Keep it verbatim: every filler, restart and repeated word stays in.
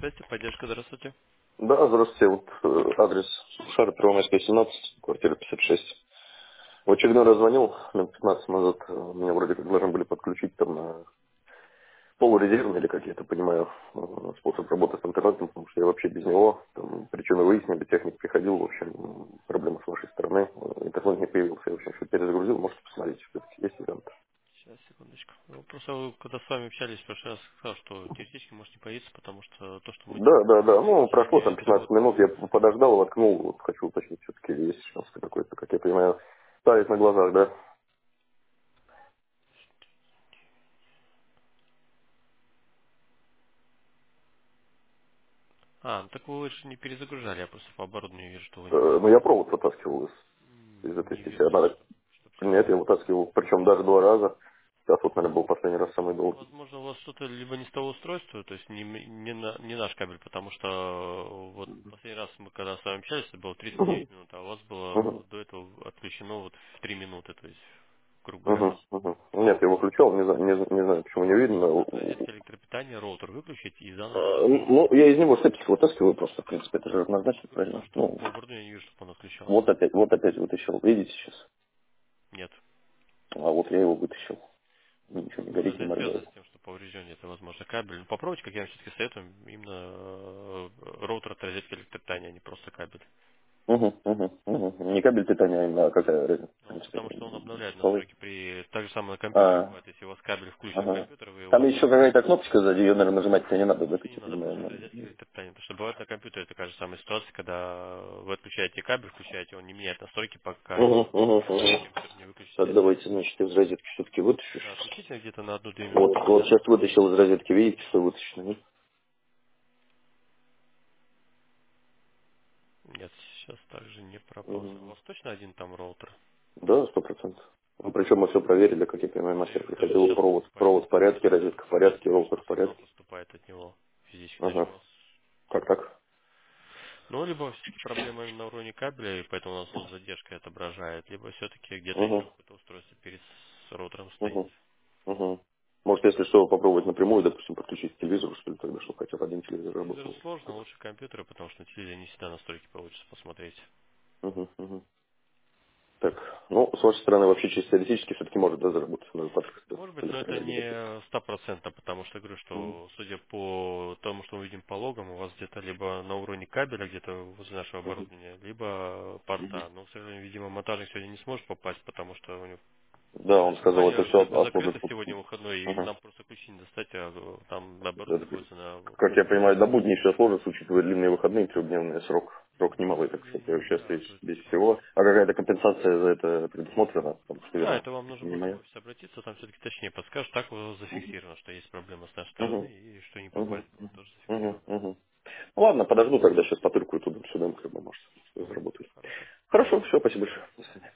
Связь, поддержка, здравствуйте. Да, здравствуйте. Вот э, адрес Шара, Первомайская, семнадцать, квартира пятьдесят шесть. В очередной раз звонил минут пятнадцать назад. э, Меня вроде как должны были подключить там на полурезервный или как я это понимаю, э, способ работы с интернетом, потому что я вообще без него. Там причины выяснили, техник приходил, в общем, м, проблема с вашей стороны. Э, Интернет не появился, я, в общем, все перезагрузил. Можете посмотреть, все-таки есть вариант. Сейчас, секундочку. Ну, просто вы, когда с вами общались в прошлый раз, сказал, что теоретически может не появиться, потому что то, что мы Да, да, да. Ну, делаете, прошло там имеет пятнадцать вот... минут, я подождал, воткнул. Вот хочу уточнить, все-таки есть шанс какой-то, как я понимаю, ставить на глазах, да? А, ну так вы же не перезагружали, я просто по оборудованию вижу, что вы не... Э, Ну, я провод вытаскивал из, из м, этой Не сети. видно, Она, чтобы нет, я сейчас... вытаскивал, причем даже два раза. Сейчас вот, наверное, был последний раз самый Ну, долгий. возможно, у вас что-то либо не с того устройства, то есть не, м- не, на- не наш кабель, потому что э, вот последний раз мы когда с вами общались, это было тридцать Мгм, девять минут, а у вас было мгм, до этого отключено вот в три минуты, то есть, грубо говоря. мгм, мгм. Нет, я его включал, не знаю, не, знаю, не знаю, почему не видно. Можно от Э, розетки электропитания роутер выключить и заново Ну, я из него септик вытаскиваю просто, в принципе, это же однозначно выключить, потому правильно. что Ну, по оборудованию не вижу, чтобы он отключался. вот опять, вот опять вытащил. Видите сейчас? Нет. А вот я его вытащил. Ну, Ничего не возможно, горит, это не и связано моргает. с тем, что поврежден это, возможно, кабель. Ну, попробуйте, как я вам все-таки советую, именно э, роутер от розетки электропитания, а не просто кабель. Угу, угу, угу. Не кабель питания, а именно какая разница, в Ну, принципе. потому что он обновляет Столы. настройки при... Так же самое на компьютере А, бывает, если у вас кабель включен в ага. компьютер, вы его Там еще обновляете. какая-то кнопочка сзади, ее, наверное, нажимать-то не надо, да, как Не я надо, просто понимаю. розетки электропитания. Потому что бывает на компьютере такая же самая ситуация, когда вы отключаете кабель, включаете, он не меняет настройки, пока Угу, угу, вы угу. компьютер не выключите. Так, давайте, значит, из розетки все-таки вытащу Да, сейчас. отключите где-то на одну-две Вот, минуты. вот сейчас вытащил из розетки, видите, что вытащено, нет? Нет, сейчас также не пропался. У Угу. вас точно один там роутер? Да, сто процентов. Ну, причем мы все проверили, как я понимаю, Ну, я мастер вижу, даже приходил, сейчас провод, поступает. провод в порядке, розетка в порядке, Я вижу, роутер что в сигнал порядке. поступает от него физически. Значит, Ага. у вас... Как так? Ну, либо все-таки проблема именно на уровне кабеля, и поэтому у нас он с задержкой отображает, либо все-таки где-то еще Угу, какое-то устройство перед с роутером стоит. угу, угу. Может, если что, попробовать напрямую, допустим, подключить к телевизору, что ли, тогда, чтобы хотя бы один телевизор Телевизор работал. сложно, лучше компьютеры, потому что на телевизоре не всегда настройки получится посмотреть. Угу, угу. Так, ну, с вашей стороны, вообще чисто теоретически все-таки может, да, заработать, надо подписаться Может с быть, но это электроэнергией. не стопроцентно, потому что говорю, Угу, что судя по тому, что мы видим по логам, у вас где-то либо на уровне кабеля, где-то возле нашего угу, оборудования, либо угу. порта. Но, к сожалению, видимо, монтажник сегодня не сможет попасть, потому что у него Да, он наша сказал, это компания все как бы отложит. закрыта сегодня выходной, и Ага. нам просто ключи не достать, а э, там наоборот Это, находится на... как я понимаю, до будней еще сложится, учитывая длинные выходные, трехдневный срок. Срок Ну, к немалый, так сказать, я сожалению, сейчас да, без, тут... без всего. А какая-то компенсация за это предусмотрена, потому что, Да, видно, это вам нужно не будет в моя. офис обратиться, там все-таки точнее подскажут. Так вот зафиксировано, что есть проблема с нашей стороны, Угу, и что не угу, попасть было тоже угу, зафиксировано. угу. Ну ладно, подожду тогда, сейчас потыркаю туда-сюда, как бы, может, что заработает. Хорошо. Хорошо, все, спасибо большое. До свидания.